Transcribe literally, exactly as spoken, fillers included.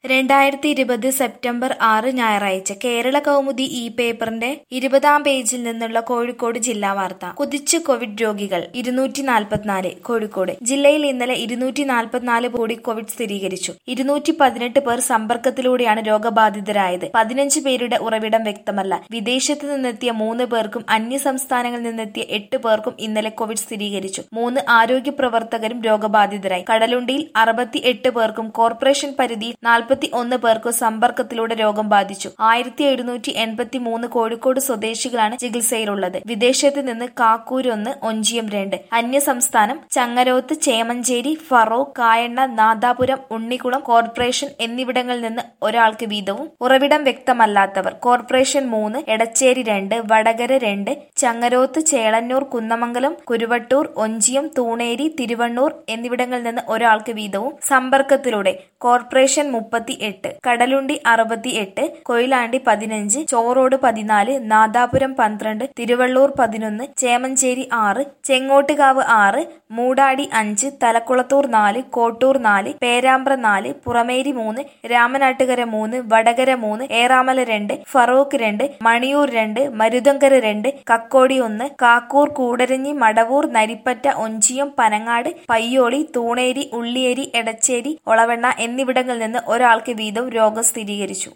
രണ്ടായിരത്തി ഇരുപത് സെപ്റ്റംബർ ആറ് ഞായറാഴ്ച കേരള കൗമുദി ഈ പേപ്പറിന്റെ ഇരുപതാം പേജിൽ നിന്നുള്ള കോഴിക്കോട് ജില്ലാ വാർത്ത. കുതിച്ച് കോവിഡ് രോഗികൾ ഇരുന്നൂറ്റി നാൽപ്പത്തിനാല്. കോഴിക്കോട് ജില്ലയിൽ ഇന്നലെ ഇരുന്നൂറ്റി നാൽപ്പത്തിനാല് കൂടി കോവിഡ് സ്ഥിരീകരിച്ചു. ഇരുന്നൂറ്റി പതിനെട്ട് പേർ സമ്പർക്കത്തിലൂടെയാണ് രോഗബാധിതരായത്. പതിനഞ്ച് പേരുടെ ഉറവിടം വ്യക്തമല്ല. വിദേശത്ത് നിന്നെത്തിയ മൂന്ന് പേർക്കും അന്യ സംസ്ഥാനങ്ങളിൽ നിന്നെത്തിയ എട്ട് പേർക്കും ഇന്നലെ കോവിഡ് സ്ഥിരീകരിച്ചു. മൂന്ന് ആരോഗ്യ പ്രവർത്തകരും രോഗബാധിതരായി. കടലുണ്ടിയിൽ അറുപത്തി എട്ട് പേർക്കും കോർപ്പറേഷൻ പരിധിയിൽ നാൽപ്പത്തി ഒന്ന് പേർക്ക് സമ്പർക്കത്തിലൂടെ രോഗം ബാധിച്ചു. ആയിരത്തി എഴുന്നൂറ്റി എൺപത്തി മൂന്ന് കോഴിക്കോട് സ്വദേശികളാണ് ചികിത്സയിലുള്ളത്. വിദേശത്ത് നിന്ന് കാക്കൂരൊന്ന്, ഒഞ്ചിയം രണ്ട്. അന്യ സംസ്ഥാനം ചങ്ങരോത്ത്, ചേമഞ്ചേരി, ഫറോക്ക്, കായണ്ണ, നാദാപുരം, ഉണ്ണിക്കുളം, കോർപ്പറേഷൻ എന്നിവിടങ്ങളിൽ നിന്ന് ഒരാൾക്ക് വീതവും. ഉറവിടം വ്യക്തമല്ലാത്തവർ കോർപ്പറേഷൻ മൂന്ന്, എടച്ചേരി രണ്ട്, വടകര രണ്ട്, ചങ്ങരോത്ത്, ചേളന്നൂർ, കുന്നമംഗലം, കുരുവട്ടൂർ, ഒഞ്ചിയം, തൂണേരി, തിരുവണ്ണൂർ എന്നിവിടങ്ങളിൽ നിന്ന് ഒരാൾക്ക് വീതവും. സമ്പർക്കത്തിലൂടെ കോർപ്പറേഷൻ മുപ്പത്തി എട്ട്, കടലുണ്ടി അറുപത്തി എട്ട്, കൊയിലാണ്ടി പതിനഞ്ച്, ചോറോട് പതിനാല്, നാദാപുരം പന്ത്രണ്ട്, തിരുവള്ളൂർ പതിനൊന്ന്, ചേമഞ്ചേരി ആറ്, ചെങ്ങോട്ടുകാവ് ആറ്, മൂടാടി അഞ്ച്, തലക്കുളത്തൂർ നാല്, കോട്ടൂർ നാല്, പേരാമ്പ്ര നാല്, പുറമേരി മൂന്ന്, രാമനാട്ടുകര മൂന്ന്, വടകര മൂന്ന്, ഏറാമല രണ്ട്, ഫറോക്ക് രണ്ട്, മണിയൂർ രണ്ട്, മരുതങ്കര രണ്ട്, കക്കോടി ഒന്ന്, കാക്കൂർ, കൂടരഞ്ഞി, മടവൂർ, നരിപ്പറ്റ, ഒഞ്ചിയം, പനങ്ങാട്, പയ്യോളി, തൂണേരി, ഉള്ളിയേരി, എടച്ചേരി, ഒളവണ്ണ എന്നിവിടങ്ങളിൽ നിന്ന് ഒരാൾക്ക് വീതം രോഗം സ്ഥിരീകരിച്ചു.